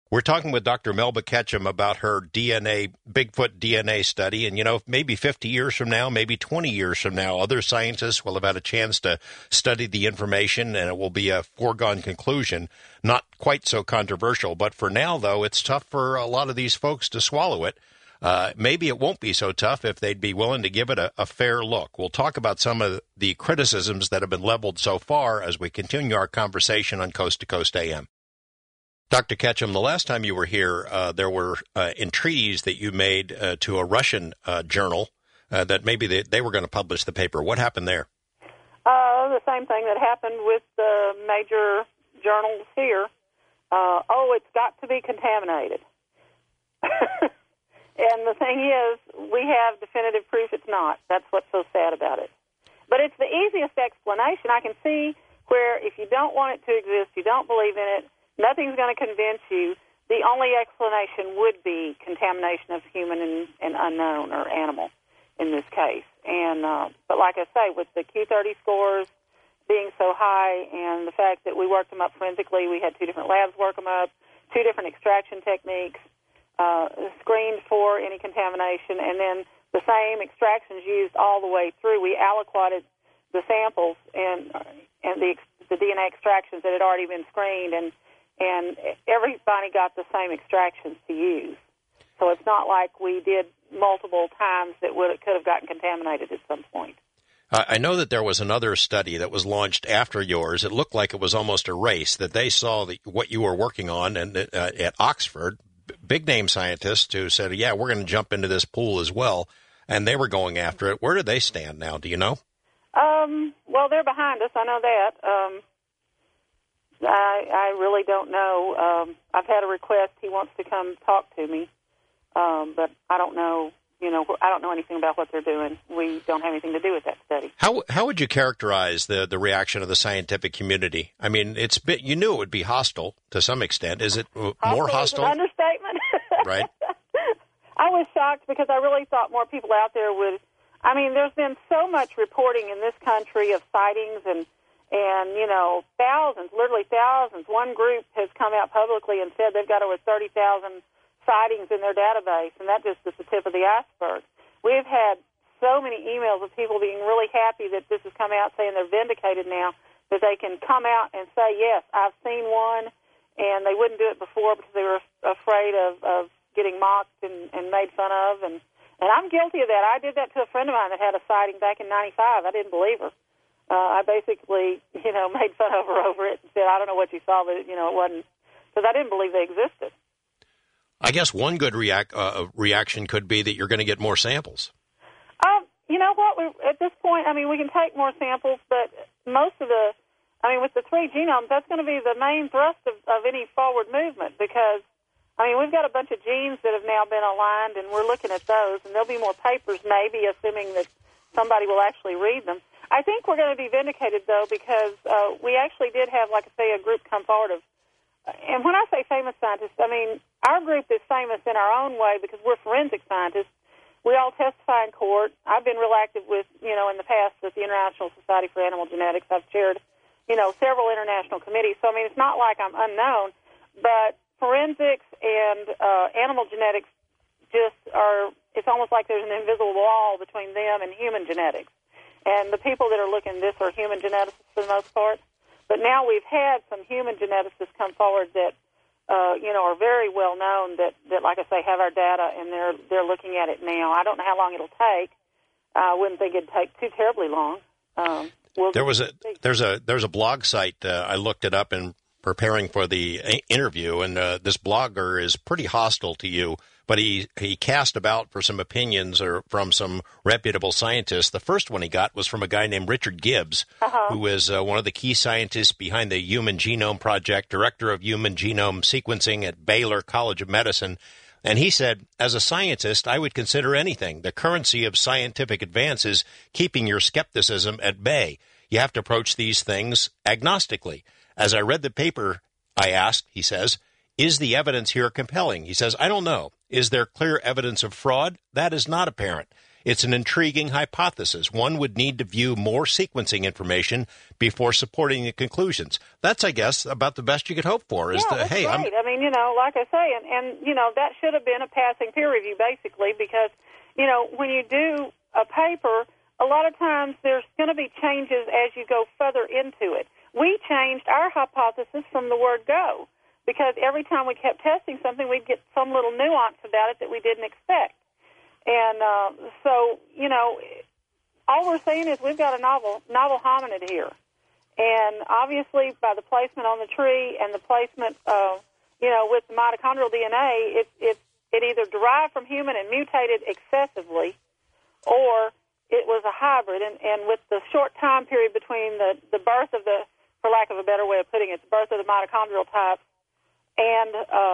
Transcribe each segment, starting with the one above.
We're talking with Dr. Melba Ketchum about her Bigfoot DNA study. And, maybe 50 years from now, maybe 20 years from now, other scientists will have had a chance to study the information, and it will be a foregone conclusion. Not quite so controversial. But for now, though, it's tough for a lot of these folks to swallow it. Maybe it won't be so tough if they'd be willing to give it a fair look. We'll talk about some of the criticisms that have been leveled so far as we continue our conversation on Coast to Coast AM. Dr. Ketchum, the last time you were here, there were entreaties that you made to a Russian journal that maybe they were going to publish the paper. What happened there? The same thing that happened with the major journals here. It's got to be contaminated. And the thing is, we have definitive proof it's not. That's what's so sad about it. But it's the easiest explanation. I can see where if you don't want it to exist, you don't believe in it, nothing's going to convince you. The only explanation would be contamination of human and unknown or animal in this case. And but like I say, with the Q30 scores being so high and the fact that we worked them up forensically, we had 2 different labs work them up, 2 different extraction techniques, screened for any contamination, and then the same extractions used all the way through. We aliquoted the samples and the DNA extractions that had already been screened, and everybody got the same extractions to use. So it's not like we did multiple times that could have gotten contaminated at some point. I know that there was another study that was launched after yours. It looked like it was almost a race, that they saw what you were working on and at Oxford, big-name scientists who said, yeah, we're going to jump into this pool as well, and they were going after it. Where do they stand now? Do you know? Well, they're behind us. I know that. I really don't know. I've had a request. He wants to come talk to me, but I don't know. I don't know anything about what they're doing. We don't have anything to do with that study. How would you characterize the reaction of the scientific community? I mean, you knew it would be hostile to some extent. Is it more hostile? Is an understatement. Right. I was shocked because I really thought more people out there would. I mean, there's been so much reporting in this country of sightings and thousands, literally thousands. One group has come out publicly and said they've got over 30,000 sightings in their database, and that just is the tip of the iceberg. We've had so many emails of people being really happy that this has come out, saying they're vindicated now, that they can come out and say, yes, I've seen one, and they wouldn't do it before because they were afraid of getting mocked and made fun of. And I'm guilty of that. I did that to a friend of mine that had a sighting back in 95. I didn't believe her. I basically, made fun of her over it and said, I don't know what you saw, but, it wasn't, because I didn't believe they existed. I guess one good reaction could be that you're going to get more samples. You know what? At this point, we can take more samples, but with the 3 genomes, that's going to be the main thrust of any forward movement because, we've got a bunch of genes that have now been aligned, and we're looking at those, and there'll be more papers maybe, assuming that somebody will actually read them. I think we're going to be vindicated, though, because we actually did have, like I say, a group come forward and when I say famous scientists, our group is famous in our own way because we're forensic scientists. We all testify in court. I've been real active with, in the past with the International Society for Animal Genetics. I've chaired, several international committees. So, it's not like I'm unknown, but forensics and animal genetics it's almost like there's an invisible wall between them and human genetics. And the people that are looking at this are human geneticists for the most part. But now we've had some human geneticists come forward that, are very well known that, like I say, have our data, and they're looking at it now. I don't know how long it'll take. I wouldn't think it'd take too terribly long. There's a blog site. I looked it up in preparing for the interview, and this blogger is pretty hostile to you. But he cast about for some opinions or from some reputable scientists. The first one he got was from a guy named Richard Gibbs, who is one of the key scientists behind the Human Genome Project, director of human genome sequencing at Baylor College of Medicine. And he said, as a scientist, I would consider anything. The currency of scientific advance is keeping your skepticism at bay. You have to approach these things agnostically. As I read the paper, I asked, he says, is the evidence here compelling? He says, I don't know. Is there clear evidence of fraud? That is not apparent. It's an intriguing hypothesis. One would need to view more sequencing information before supporting the conclusions. That's, I guess, about the best you could hope for. Is that's hey, right. I mean, like I say, and that should have been a passing peer review, basically, because, when you do a paper, a lot of times there's going to be changes as you go further into it. We changed our hypothesis from the word go, because every time we kept testing something, we'd get some little nuance about it that we didn't expect. And so, all we're saying is we've got a novel hominid here. And obviously, by the placement on the tree and the placement, with the mitochondrial DNA, it either derived from human and mutated excessively, or it was a hybrid. And with the short time period between the birth of the, for lack of a better way of putting it, the birth of the mitochondrial type and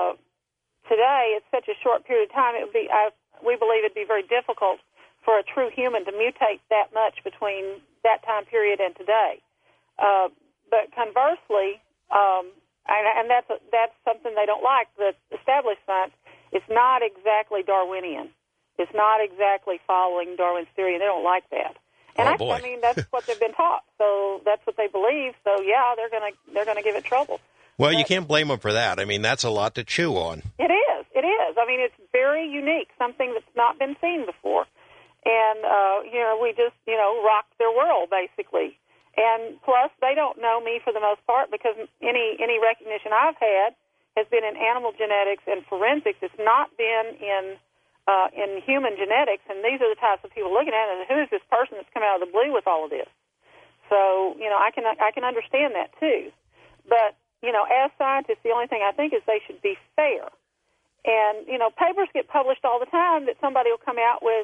today, it's such a short period of time, we believe it'd be very difficult for a true human to mutate that much between that time period and today. But conversely, and that's something they don't like, the established science, it's not exactly Darwinian. It's not exactly following Darwin's theory, and they don't like that. And I mean, that's what they've been taught, so that's what they believe. So yeah, they're gonna give it trouble. Well, you can't blame them for that. I mean, that's a lot to chew on. It is. I mean, it's very unique, something that's not been seen before. And, we just, rocked their world, basically. And plus, they don't know me for the most part, because any recognition I've had has been in animal genetics and forensics. It's not been in human genetics. And these are the types of people looking at it. Who is this person that's come out of the blue with all of this? So, I can understand that, too. But, as scientists, the only thing I think is they should be fair. And, papers get published all the time that somebody will come out with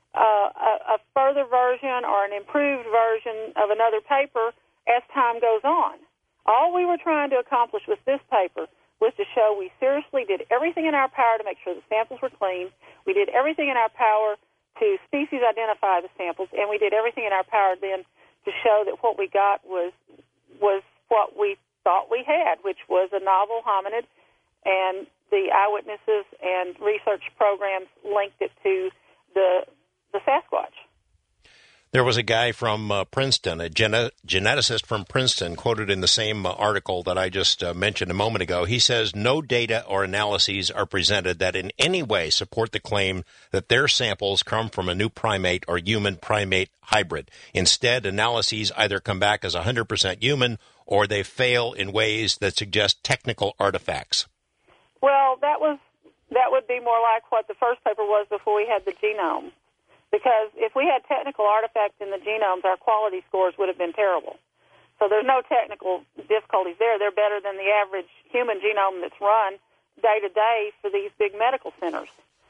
a further version or an improved version of another paper as time goes on. All we were trying to accomplish with this paper was to show we seriously did everything in our power to make sure the samples were clean. We did everything in our power to species identify the samples, and we did everything in our power then to show that what we got was what we thought we had, which was a novel hominid, and the eyewitnesses and research programs linked it to the Sasquatch. There was a guy from Princeton, a geneticist from Princeton, quoted in the same article that I just mentioned a moment ago. He says, no data or analyses are presented that in any way support the claim that their samples come from a new primate or human-primate hybrid. Instead, analyses either come back as 100% human or they fail in ways that suggest technical artifacts. Well, that would be more like what the first paper was before we had the genome. Because if we had technical artifacts in the genomes, our quality scores would have been terrible. So there's no technical difficulties there. They're better than the average human genome that's run day to day for these big medical centers.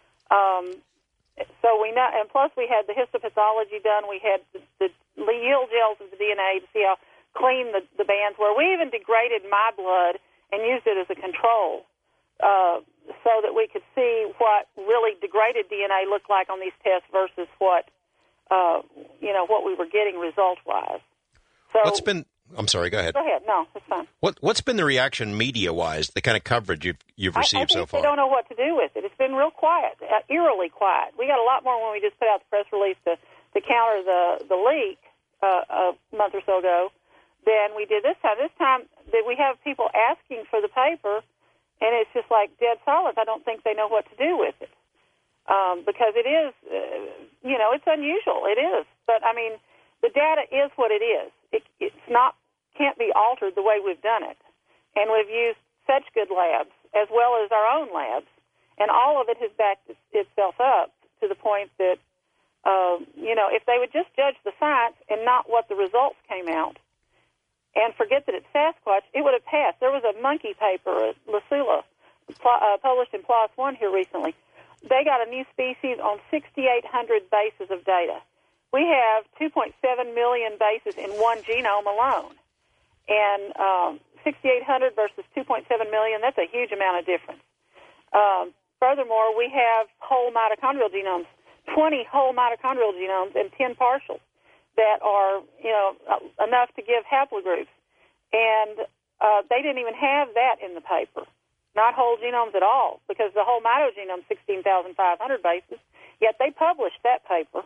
So we know, and plus we had the histopathology done. We had the yield gels of the DNA to see how clean the bands were. We even degraded my blood and used it as a control. So that we could see what really degraded DNA looked like on these tests versus what we were getting result-wise. So I'm sorry, go ahead. Go ahead. No, it's fine. What's been the reaction media-wise, the kind of coverage you've received so far? They don't know what to do with it. It's been real quiet, eerily quiet. We got a lot more when we just put out the press release to counter the leak a month or so ago than we did this time. This time that we have people asking for the paper, and it's just like dead silence. I don't think they know what to do with it because it is, it's unusual. It is. But, I mean, the data is what it is. Can't be altered the way we've done it. And we've used such good labs as well as our own labs, and all of it has backed itself up to the point that, if they would just judge the science and not what the results came out, and forget that it's Sasquatch, it would have passed. There was a monkey paper at Lasula published in PLOS One here recently. They got a new species on 6,800 bases of data. We have 2.7 million bases in one genome alone. And 6,800 versus 2.7 million, that's a huge amount of difference. Furthermore, we have whole mitochondrial genomes, 20 whole mitochondrial genomes and 10 partials that are, enough to give haplogroups. And they didn't even have that in the paper, not whole genomes at all, because the whole mitogenome, 16,500 bases, yet they published that paper.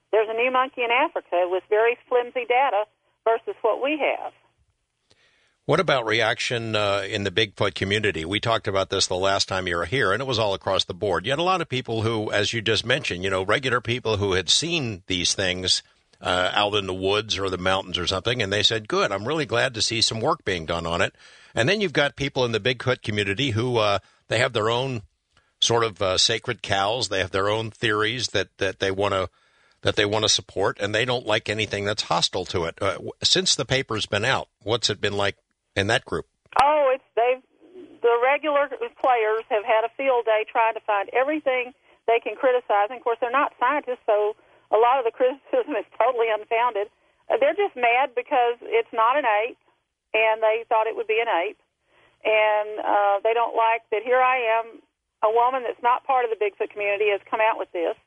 there's a new monkey in Africa with very flimsy data versus what we have. What about reaction in the Bigfoot community? We talked about this the last time you were here, and it was all across the board. You had a lot of people who, as you just mentioned, regular people who had seen these things out in the woods or the mountains or something, and they said, good, I'm really glad to see some work being done on it. And then you've got people in the Bigfoot community who they have their own sort of sacred cows. They have their own theories that they want to support, and they don't like anything that's hostile to it. Since the paper's been out, what's it been like in that group? Oh, the regular players have had a field day trying to find everything they can criticize. And, of course, they're not scientists, so a lot of the criticism is totally unfounded. They're just mad because it's not an ape, and they thought it would be an ape. And they don't like that here I am, a woman that's not part of the Bigfoot community has come out with this.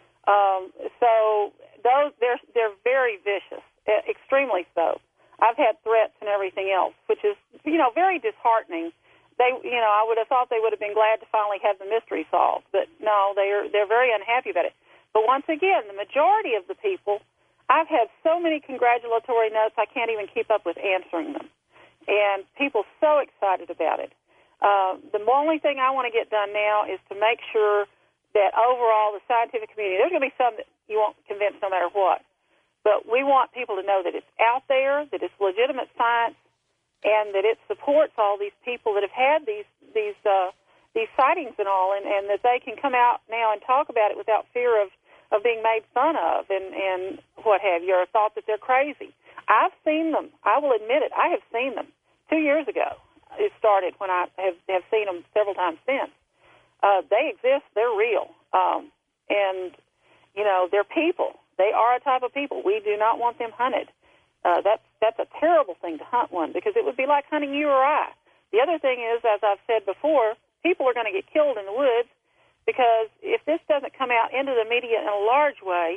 So they're very vicious, extremely so. I've had threats and everything else, which is, very disheartening. I would have thought they would have been glad to finally have the mystery solved, but no, they're very unhappy about it. But once again, the majority of the people, I've had so many congratulatory notes I can't even keep up with answering them, and people so excited about it. The only thing I want to get done now is to make sure that overall the scientific community, there's going to be some that you won't convince no matter what, but we want people to know that it's out there, that it's legitimate science, and that it supports all these people that have had these sightings and all, and that they can come out now and talk about it without fear of being made fun of and what have you, or thought that they're crazy. I've seen them. I will admit it. I have seen them. 2 years ago it started, when I have seen them several times since. They exist. They're real. And, they're people. They are a type of people. We do not want them hunted. That's a terrible thing to hunt one, because it would be like hunting you or I. The other thing is, as I've said before, people are going to get killed in the woods, because if this doesn't come out into the media in a large way,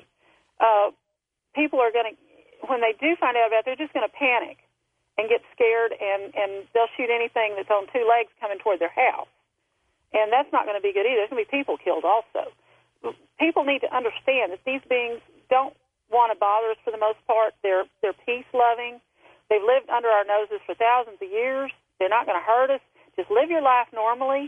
people are going to, when they do find out about it, they're just going to panic and get scared, and they'll shoot anything that's on two legs coming toward their house. And that's not going to be good either. There's going to be people killed also. People need to understand that these beings don't want to bother us for the most part. They're peace-loving. They've lived under our noses for thousands of years. They're not going to hurt us. Just live your life normally.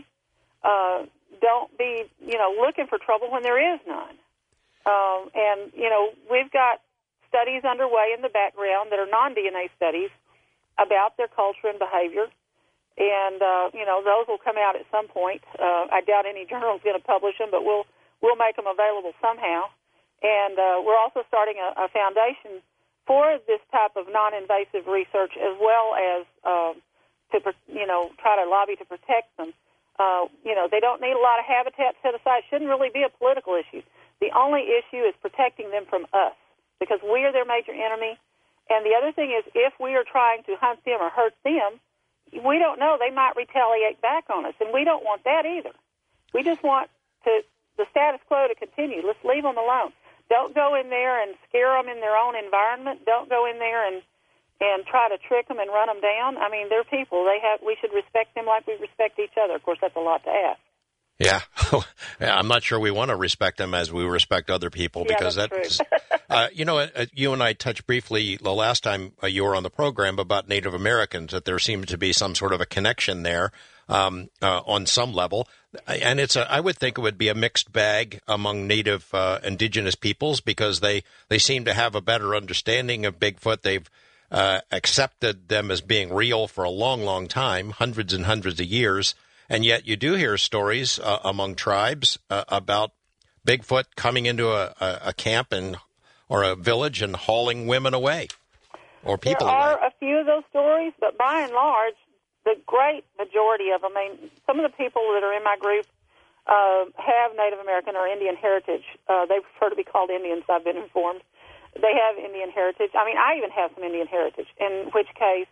Don't be, looking for trouble when there is none. And, we've got studies underway in the background that are non-DNA studies about their culture and behavior. And, those will come out at some point. I doubt any journal is going to publish them, but we'll make them available somehow. And we're also starting a foundation for this type of non-invasive research, as well as to try to lobby to protect them. They don't need a lot of habitat set aside. It shouldn't really be a political issue. The only issue is protecting them from us, because we are their major enemy. And the other thing is, if we are trying to hunt them or hurt them, we don't know. They might retaliate back on us, and we don't want that either. We just want the status quo to continue. Let's leave them alone. Don't go in there and scare them in their own environment. Don't go in there and try to trick them and run them down. I mean, they're people. We should respect them like we respect each other. Of course, that's a lot to ask. Yeah. I'm not sure we want to respect them as we respect other people, because that's you and I touched briefly the last time you were on the program about Native Americans, that there seemed to be some sort of a connection there on some level. And I would think it would be a mixed bag among Native indigenous peoples, because they seem to have a better understanding of Bigfoot. They've accepted them as being real for a long, long time, hundreds and hundreds of years. And yet you do hear stories among tribes about Bigfoot coming into a camp or a village and hauling women away, or people away. There are a few of those stories, but by and large, the great majority of them, some of the people that are in my group have Native American or Indian heritage. They prefer to be called Indians, I've been informed. They have Indian heritage. I even have some Indian heritage, in which case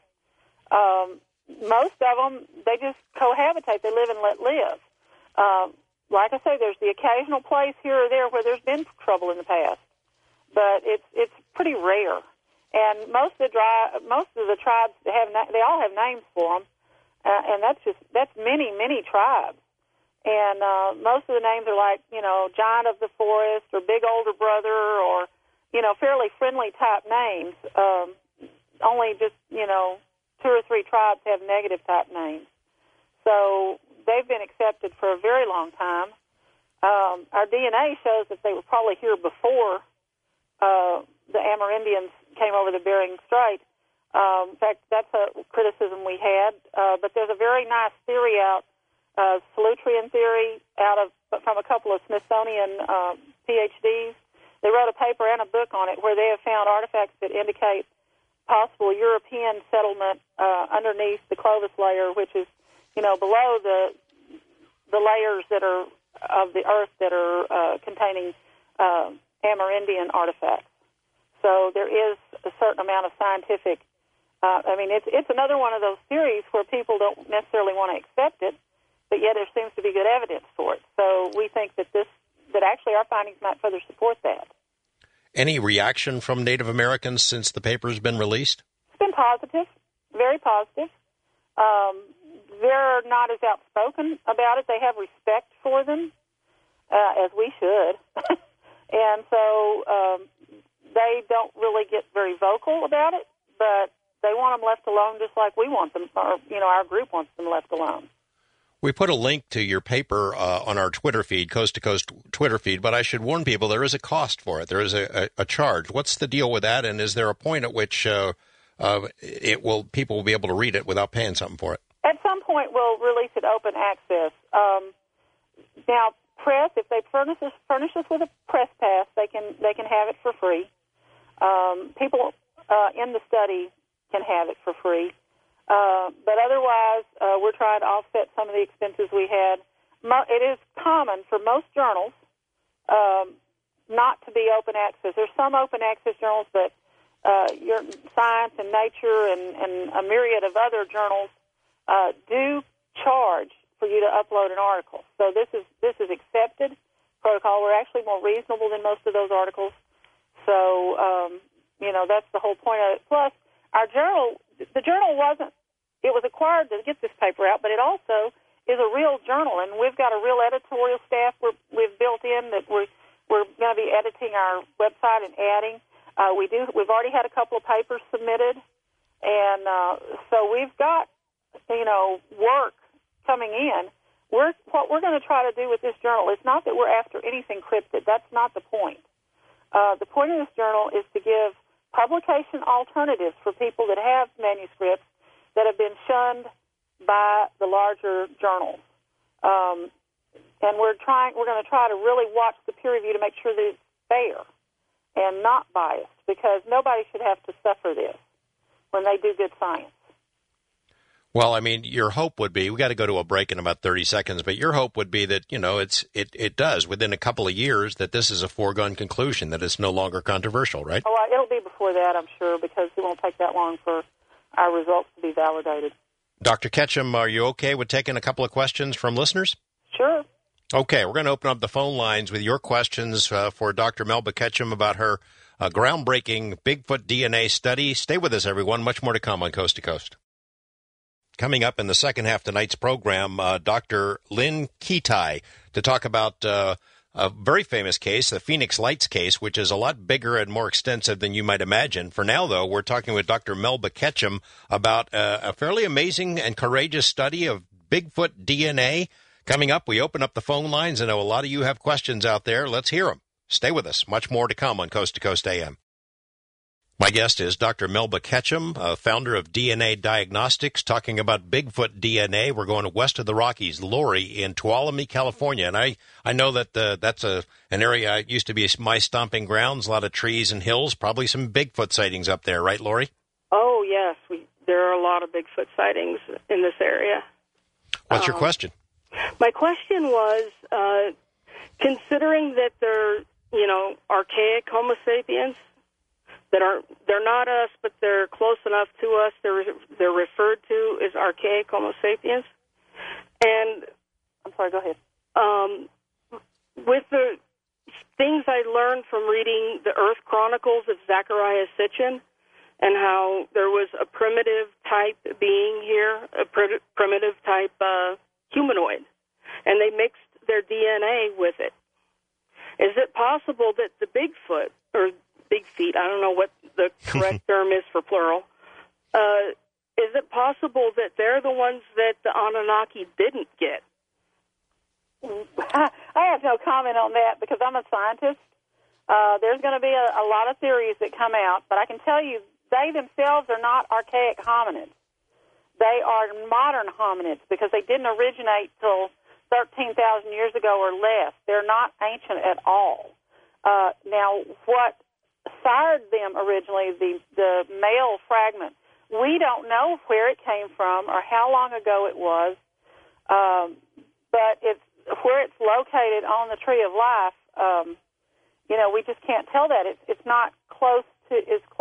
most of them, they just cohabitate. They live and let live. Like I say, there's the occasional place here or there where there's been trouble in the past, but it's pretty rare. And most of the tribes they all have names for them, and that's many tribes. And most of the names are like, giant of the forest, or big older brother, or fairly friendly type names. Only just, 2 or 3 tribes have negative type names. So they've been accepted for a very long time. Our DNA shows that they were probably here before the Amerindians came over the Bering Strait. In fact, that's a criticism we had. But there's a very nice theory out, Solutrean theory, from a couple of Smithsonian PhDs. They wrote a paper and a book on it where they have found artifacts that indicate possible European settlement underneath the Clovis layer, which is, below the layers that are of the earth that are containing Amerindian artifacts. So there is a certain amount of scientific. It's another one of those theories where people don't necessarily want to accept it, but yet there seems to be good evidence for it. So we think that actually our findings might further support that. Any reaction from Native Americans since the paper has been released? It's been positive, very positive. They're not as outspoken about it. They have respect for them, as we should. And so they don't really get very vocal about it, but they want them left alone just like we want them, or, our group wants them left alone. We put a link to your paper on our Twitter feed, Coast to Coast Twitter feed, but I should warn people there is a cost for it. There is a charge. What's the deal with that, and is there a point at which people will be able to read it without paying something for it? At some point, we'll release it open access. Now, press, if they furnish us with a press pass, they can have it for free. People in the study can have it for free. But otherwise, we're trying to offset some of the expenses we had. It is common for most journals not to be open access. There's some open access journals, but your Science and Nature and a myriad of other journals do charge for you to upload an article. So this is accepted protocol. We're actually more reasonable than most of those articles. So that's the whole point of it. Plus, our journal, the journal it was acquired to get this paper out, but it also is a real journal, and we've got a real editorial staff we've built in that we're going to be editing our website and adding. We've already had a couple of papers submitted, and so we've got, work coming in. What we're going to try to do with this journal is not that we're after anything cryptid. That's not the point. The point of this journal is to give publication alternatives for people that have manuscripts that have been shunned by the larger journals. And we're going to try to really watch the peer review to make sure that it's fair and not biased, because nobody should have to suffer this when they do good science. Well, your hope would be, we got to go to a break in about 30 seconds, but your hope would be that, it does, within a couple of years, that this is a foregone conclusion, that it's no longer controversial, right? Oh, it'll be before that, I'm sure, because it won't take that long for our results to be validated. Dr. Ketchum, are you okay with taking a couple of questions from listeners? Sure. Okay, we're going to open up the phone lines with your questions for Dr. Melba Ketchum about her groundbreaking Bigfoot DNA study. Stay with us, everyone. Much more to come on Coast to Coast. Coming up in the second half of tonight's program, Dr. Lynn Ketai to talk about a very famous case, the Phoenix Lights case, which is a lot bigger and more extensive than you might imagine. For now, though, we're talking with Dr. Melba Ketchum about a fairly amazing and courageous study of Bigfoot DNA. Coming up, we open up the phone lines. I know a lot of you have questions out there. Let's hear them. Stay with us. Much more to come on Coast to Coast AM. My guest is Dr. Melba Ketchum, founder of DNA Diagnostics, talking about Bigfoot DNA. We're going west of the Rockies, Lori in Tuolumne, California. And I know that that's an area used to be my stomping grounds, a lot of trees and hills, probably some Bigfoot sightings up there, right, Lori? Oh, yes. There are a lot of Bigfoot sightings in this area. What's your question? My question was, considering that they're, archaic Homo sapiens, they're not us, but they're close enough to us. They're referred to as archaic Homo sapiens. And I'm sorry, go ahead. With the things I learned from reading the Earth Chronicles of Zecharia Sitchin, and how there was a primitive type being here, a primitive type humanoid, and they mixed their DNA with it. Is it possible that the Bigfoot, or feet. I don't know what the correct term is for plural. Is it possible that they're the ones that the Anunnaki didn't get? I have no comment on that because I'm a scientist. There's going to be a lot of theories that come out, but I can tell you they themselves are not archaic hominids. They are modern hominids because they didn't originate till 13,000 years ago or less. They're not ancient at all. Now, what sired them originally, the male fragment, we don't know where it came from or how long ago it was, but it's where it's located on the Tree of Life. We just can't tell that. It's not close to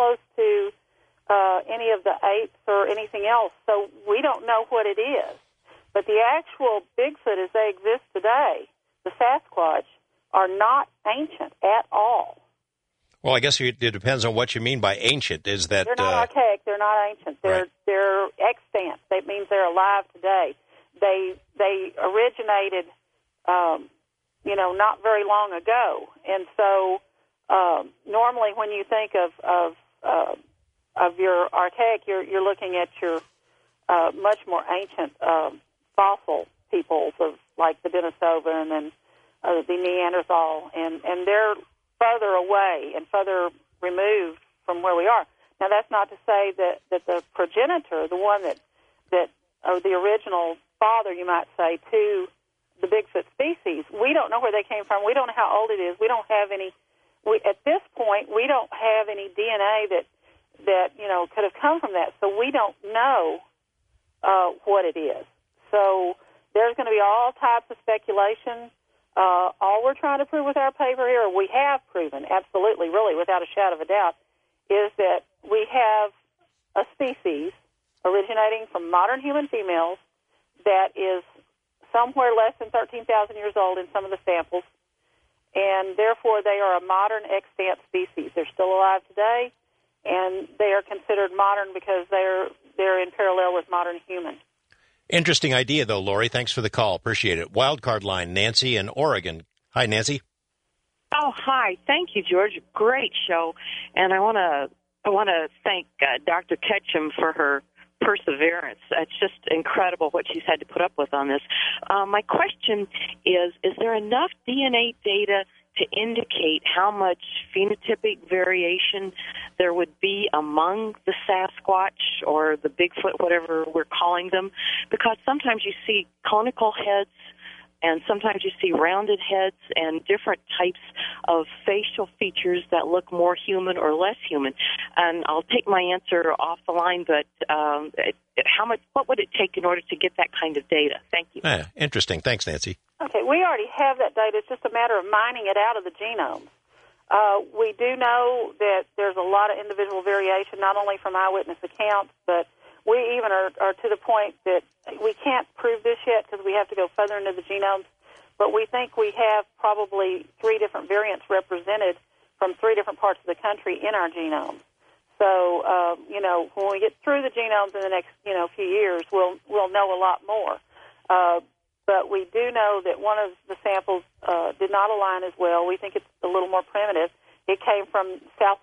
any of the apes or anything else, so we don't know what it is. But the actual Bigfoot as they exist today, the Sasquatch, are not ancient at all. Well, I guess it depends on what you mean by ancient. Is that they're not archaic? They're not ancient. They're extant. That means they're alive today. They originated, not very long ago, and so normally when you think of your archaic, you're looking at your much more ancient fossil peoples of like the Denisovan and the Neanderthal, and they're further away and further removed from where we are. Now, that's not to say that the progenitor, the one that or the original father, you might say, to the Bigfoot species, we don't know where they came from. We don't know how old it is. We don't have any. At this point, we don't have any DNA that could have come from that. So we don't know what it is. So there's going to be all types of speculation. All we're trying to prove with our paper here, or we have proven, absolutely, really, without a shadow of a doubt, is that we have a species originating from modern human females that is somewhere less than 13,000 years old in some of the samples, and therefore they are a modern extant species. They're still alive today, and they are considered modern because they're in parallel with modern humans. Interesting idea, though, Lori. Thanks for the call. Appreciate it. Wildcard line, Nancy in Oregon. Hi, Nancy. Oh, hi. Thank you, George. Great show. And I want to thank Dr. Ketchum for her perseverance. It's just incredible what she's had to put up with on this. My question is there enough DNA data to indicate how much phenotypic variation there would be among the Sasquatch or the Bigfoot, whatever we're calling them? Because sometimes you see conical heads and sometimes you see rounded heads and different types of facial features that look more human or less human. And I'll take my answer off the line, but what would it take in order to get that kind of data? Thank you. Interesting. Thanks, Nancy. Okay, we already have that data. It's just a matter of mining it out of the genome. We do know that there's a lot of individual variation, not only from eyewitness accounts, but we even are to the point that we can't prove this yet because we have to go further into the genomes, but we think we have probably 3 different variants represented from 3 different parts of the country in our genome. So, when we get through the genomes in the next, few years, we'll know a lot more. But we do know that one of the samples did not align as well. We think it's a little more primitive. It came from South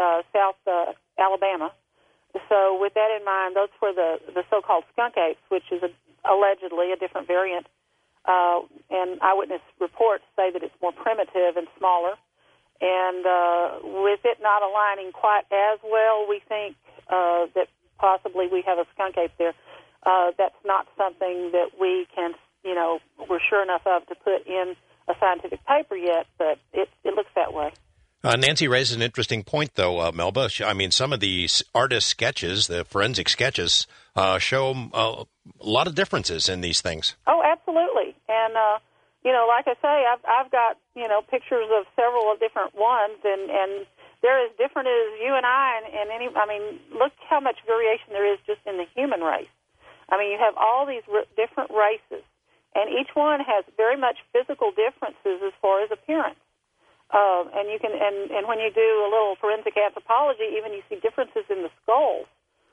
Alabama. So with that in mind, those were the so-called skunk apes, which is allegedly a different variant. And eyewitness reports say that it's more primitive and smaller. And with it not aligning quite as well, we think that possibly we have a skunk ape there. That's not something that we can, we're sure enough of to put in a scientific paper yet, but it looks that way. Nancy raises an interesting point, though, Melba. I mean, some of the artist sketches, the forensic sketches, show a lot of differences in these things. Oh, absolutely. And, like I say, I've got, pictures of several of different ones, and they're as different as you and I, look how much variation there is just in the human race. I mean, you have all these different races, and each one has very much physical differences as far as appearance. And you can, and when you do a little forensic anthropology, even you see differences in the skulls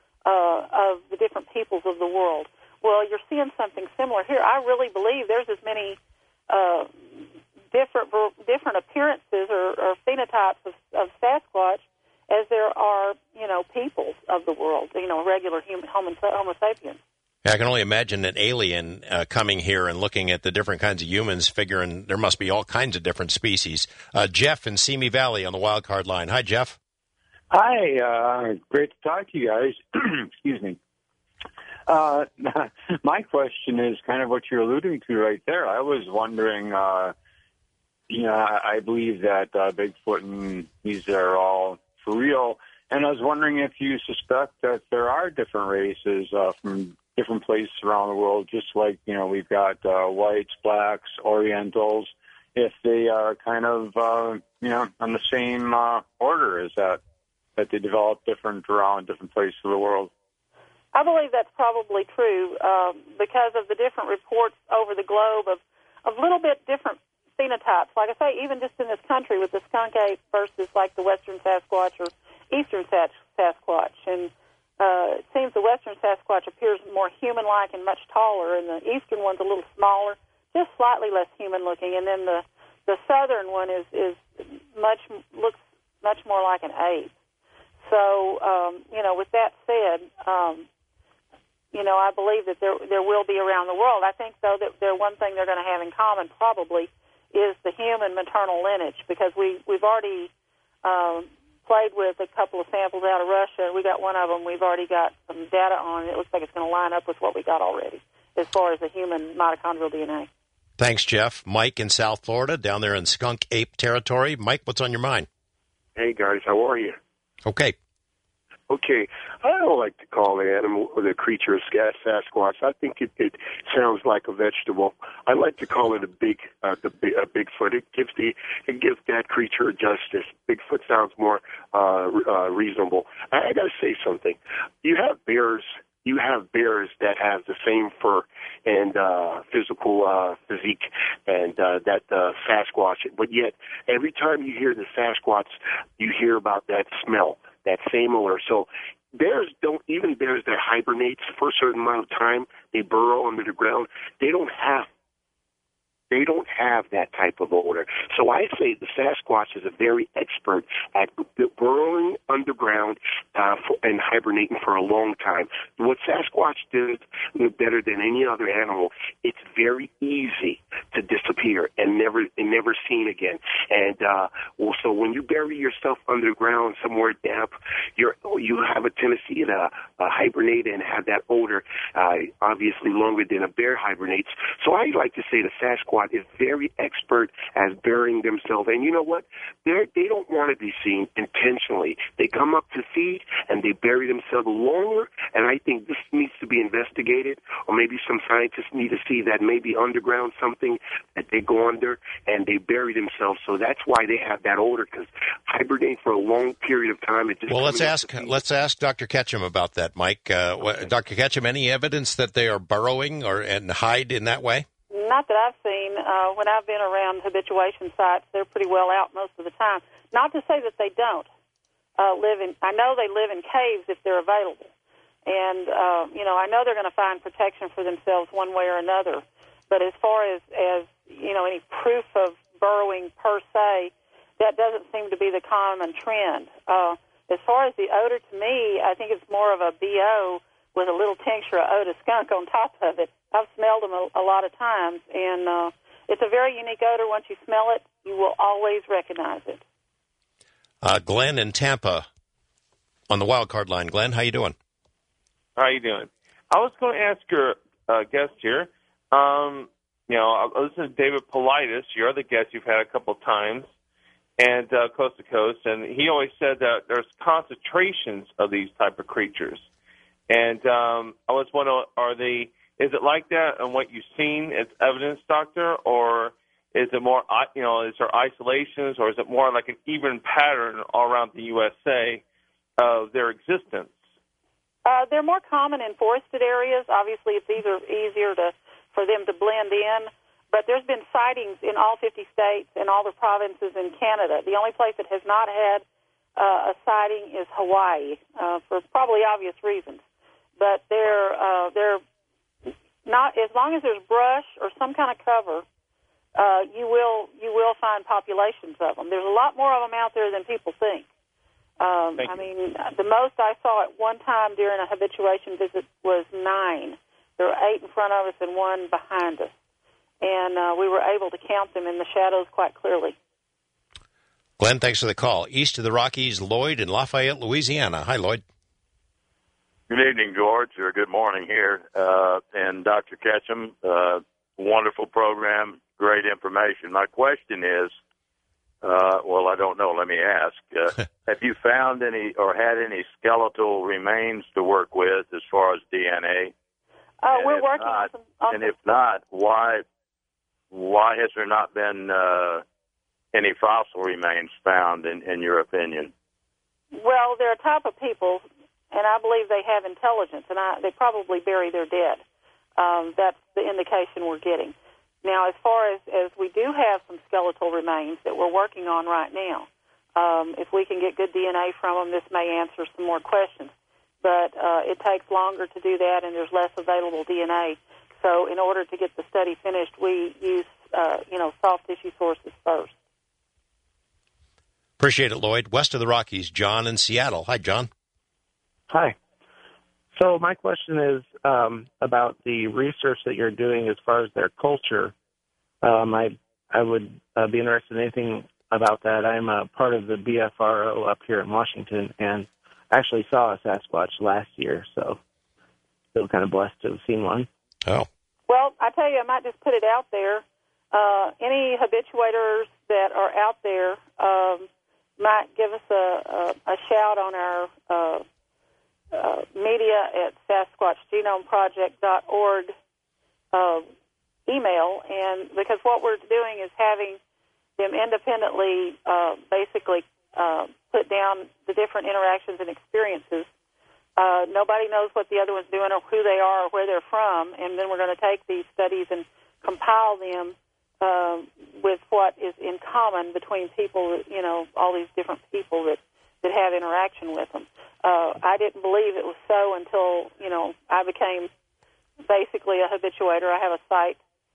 of the different peoples of the world. Well, you're seeing something similar here. I really believe there's as many different appearances or phenotypes of Sasquatch as there are, peoples of the world, regular Homo sapiens. Yeah, I can only imagine an alien coming here and looking at the different kinds of humans, figuring there must be all kinds of different species. Jeff in Simi Valley on the wild card line. Hi, Jeff. Hi, great to talk to you guys. Excuse me. My question is kind of what you're alluding to right there. I was wondering, I believe that Bigfoot and these are all for real, and I was wondering if you suspect that there are different races from different places around the world, just like, we've got whites, blacks, Orientals, if they are kind of, on the same order as that they develop different around different places of the world. I believe that's probably true because of the different reports over the globe of little bit different phenotypes. Like I say, even just in this country with the skunk ape versus like the western Sasquatch or eastern Sasquatch. And it seems the western Sasquatch appears more human-like and much taller, and the eastern one's a little smaller, just slightly less human-looking. And then the southern one looks much more like an ape. So, with that said, I believe that there will be around the world. I think, though, that one thing they're going to have in common probably is the human maternal lineage, because we've already played with a couple of samples out of Russia. We got one of them we've already got some data on. It looks like it's going to line up with what we got already as far as the human mitochondrial DNA. Thanks, Jeff. Mike in South Florida, down there in skunk ape territory. Mike, what's on your mind? Hey, guys, how are you? Okay. Okay, I don't like to call the animal or the creature Sasquatch. I think it sounds like a vegetable. I like to call it a Bigfoot. It gives that creature justice. Bigfoot sounds more reasonable. I got to say something. You have bears that have the same fur and physical physique and that Sasquatch. But yet, every time you hear the Sasquatch, you hear about that smell, that same odor. So bears that hibernate for a certain amount of time, they burrow under the ground, they don't have that type of odor. So I say the Sasquatch is a very expert at burrowing underground and hibernating for a long time. What Sasquatch does better than any other animal, it's very easy to disappear and never seen again. And so when you bury yourself underground somewhere damp, you have a tendency to hibernate and have that odor, obviously longer than a bear hibernates. So I like to say the Sasquatch is very expert at burying themselves. And you know what? They don't want to be seen intentionally. They come up to feed, and they bury themselves longer, and I think this needs to be investigated, or maybe some scientists need to see that maybe underground something that they go under, and they bury themselves. So that's why they have that odor, because hibernating for a long period of time. Well, let's ask Dr. Ketchum about that, Mike. Dr. Ketchum, any evidence that they are burrowing and hide in that way? Not that I've seen. When I've been around habituation sites, they're pretty well out most of the time. Not to say that they don't live in. I know they live in caves if they're available, and I know they're going to find protection for themselves one way or another. But as far as any proof of burrowing per se, that doesn't seem to be the common trend. As far as the odor, to me, I think it's more of a BO with a little tincture of odor skunk on top of it. I've smelled them a lot of times, and it's a very unique odor. Once you smell it, you will always recognize it. Glenn in Tampa on the wild card line. Glenn, how you doing? How you doing? I was going to ask your guest here. This is David Politis, your other guest you've had a couple of times, and Coast to Coast, and he always said that there's concentrations of these type of creatures. And I was wondering, is it like that on what you've seen as evidence, Doctor, or is it more, is there isolations, or is it more like an even pattern all around the USA of their existence? They're more common in forested areas. Obviously, it's easier for them to blend in. But there's been sightings in all 50 states and all the provinces in Canada. The only place that has not had a sighting is Hawaii, for probably obvious reasons. But they're not, as long as there's brush or some kind of cover, you will find populations of them. There's a lot more of them out there than people think. I mean, the most I saw at one time during a habituation visit was 9. There were 8 in front of us and 1 behind us. And we were able to count them in the shadows quite clearly. Glenn, thanks for the call. East of the Rockies, Lloyd in Lafayette, Louisiana. Hi, Lloyd. Good evening, George, or good morning here. And Dr. Ketchum, wonderful program, great information. My question is, I don't know. Let me ask. Have you found any or had any skeletal remains to work with as far as DNA? We're working on some. And if not, why has there not been any fossil remains found, in your opinion? Well, they're a type of people, and I believe they have intelligence, and they probably bury their dead. That's the indication we're getting. Now, as far as we do have some skeletal remains that we're working on right now, if we can get good DNA from them, this may answer some more questions. But it takes longer to do that, and there's less available DNA. So in order to get the study finished, we use, soft tissue sources first. Appreciate it, Lloyd. West of the Rockies, John in Seattle. Hi, John. Hi. So my question is about the research that you're doing as far as their culture. I would be interested in anything about that. I'm a part of the BFRO up here in Washington, and actually saw a Sasquatch last year, so still kind of blessed to have seen one. Oh. Well, I tell you, I might just put it out there. Any habituators that are out there might give us a shout on our media at SasquatchGenomeProject.org email, and because what we're doing is having them independently basically put down the different interactions and experiences. Nobody knows what the other one's doing or who they are or where they're from, and then we're going to take these studies and compile them with what is in common between people, all these different people that have interaction with them. I didn't believe it was so until, I became basically a habituator. I have a site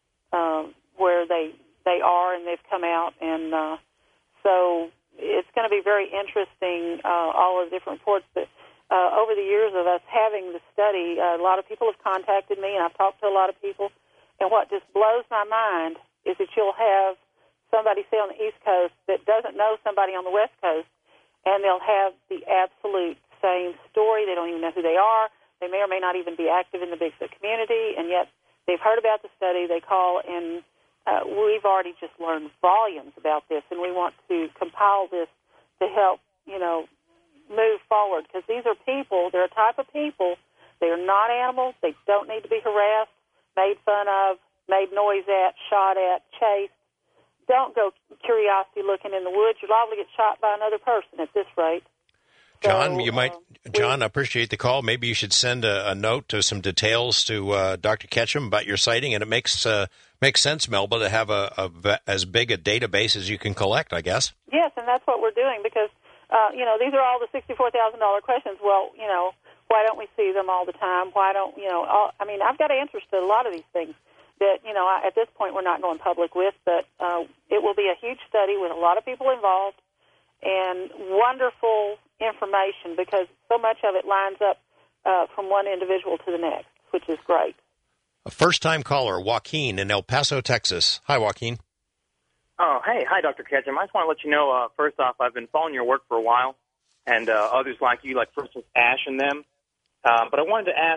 where they are, and they've come out, and so it's going to be very interesting, all of the different reports. But over the years of us having the study, a lot of people have contacted me, and I've talked to a lot of people, and what just blows my mind is that you'll have somebody, say, on the East Coast that doesn't know somebody on the West Coast, and they'll have the absolute same story. They don't even know who they are. They may or may not even be active in the Bigfoot community, and yet they've heard about the study. They call, and we've already just learned volumes about this, and we want to compile this to help, move forward, because these are people. They're a type of people. They are not animals. They don't need to be harassed, made fun of, made noise at, shot at, chased. Don't go curiosity looking in the woods. You're liable to get shot by another person at this rate. John, John, I appreciate the call. Maybe you should send a note to some details to Dr. Ketchum about your sighting, and it makes sense, Melba, to have as big a database as you can collect, I guess. Yes, and that's what we're doing because, these are all the $64,000 questions. Well, why don't we see them all the time? Why don't, I've got answers to a lot of these things that, at this point we're not going public with, but it will be a huge study with a lot of people involved and wonderful information because so much of it lines up from one individual to the next, which is great. A first-time caller, Joaquin in El Paso, Texas. Hi, Joaquin. Oh, hey. Hi, Dr. Ketchum. I just want to let you know, first off, I've been following your work for a while, and others like you, like for instance Ash and them. But I wanted to ask,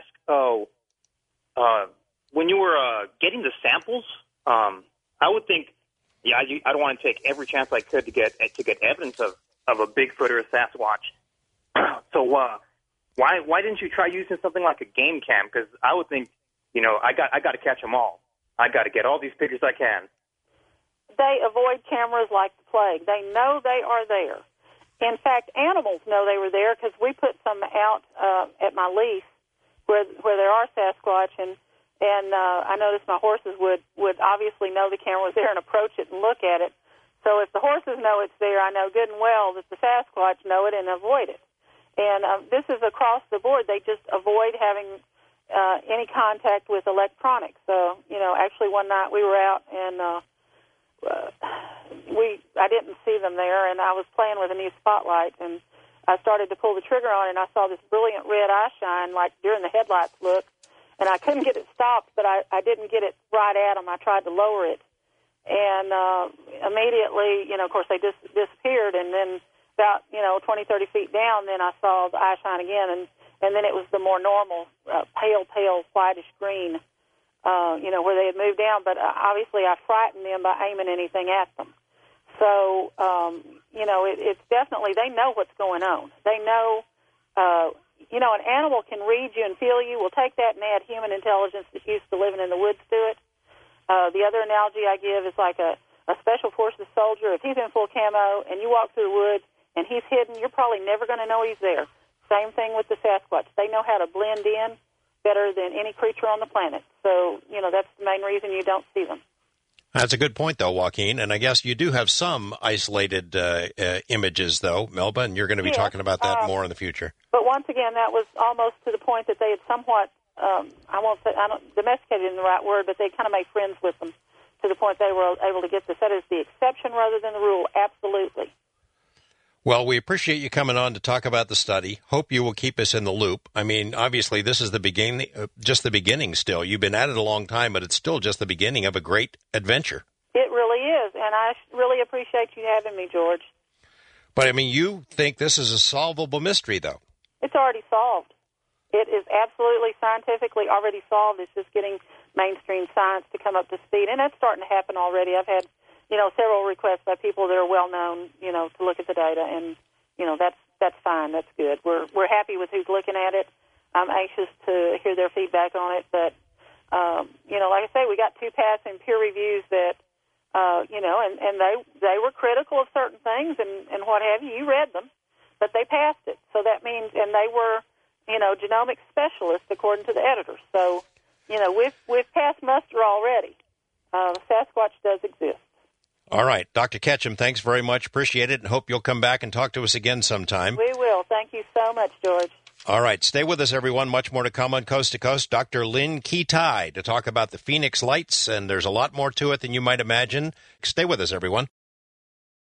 when you were getting the samples, I would think, I'd want to take every chance I could to get evidence of a Bigfoot or a Sasquatch. So why didn't you try using something like a game cam? Because I would think, I got to catch them all. I got to get all these pictures I can. They avoid cameras like the plague. They know they are there. In fact, animals know they were there because we put some out at my lease where there are Sasquatch, and I noticed my horses would obviously know the camera was there and approach it and look at it. So if the horses know it's there, I know good and well that the Sasquatch know it and avoid it. And this is across the board. They just avoid having any contact with electronics. So, actually one night we were out and I didn't see them there, and I was playing with a new spotlight, and I started to pull the trigger on, and I saw this brilliant red eye shine, like during the headlights look, and I couldn't get it stopped, but I didn't get it right at them. I tried to lower it, and immediately, of course, they disappeared, and then about, 20, 30 feet down, then I saw the eye shine again, and then it was the more normal, pale, whitish green, where they had moved down, but obviously I frightened them by aiming anything at them. So, it's definitely, they know what's going on. They know, an animal can read you and feel you. We'll take that and add human intelligence that's used to living in the woods to it. The other analogy I give is like a special forces soldier. If he's in full camo and you walk through the woods and he's hidden, you're probably never going to know he's there. Same thing with the Sasquatch. They know how to blend in better than any creature on the planet. So, that's the main reason you don't see them. That's a good point, though, Joaquin. And I guess you do have some isolated images, though, Melba, and you're going to be talking about that more in the future. But once again, that was almost to the point that they had somewhat, domesticated in the right word, but they kind of made friends with them to the point they were able to get this. That is the exception rather than the rule, absolutely. Well, we appreciate you coming on to talk about the study. Hope you will keep us in the loop. I mean, obviously, this is the beginning, just the beginning still. You've been at it a long time, but it's still just the beginning of a great adventure. It really is, and I really appreciate you having me, George. But, I mean, you think this is a solvable mystery, though? It's already solved. It is absolutely scientifically already solved. It's just getting mainstream science to come up to speed, and that's starting to happen already. I've had several requests by people that are well known, to look at the data, and that's fine, that's good. We're happy with who's looking at it. I'm anxious to hear their feedback on it, but like I say, we got 2 passing peer reviews that, and they were critical of certain things and what have you. You read them, but they passed it. So that means, and they were, genomic specialists according to the editors. So, we've passed muster already. Sasquatch does exist. All right. Dr. Ketchum, thanks very much. Appreciate it, and hope you'll come back and talk to us again sometime. We will. Thank you so much, George. All right. Stay with us, everyone. Much more to come on Coast to Coast. Dr. Lynn Kitei to talk about the Phoenix Lights, and there's a lot more to it than you might imagine. Stay with us, everyone.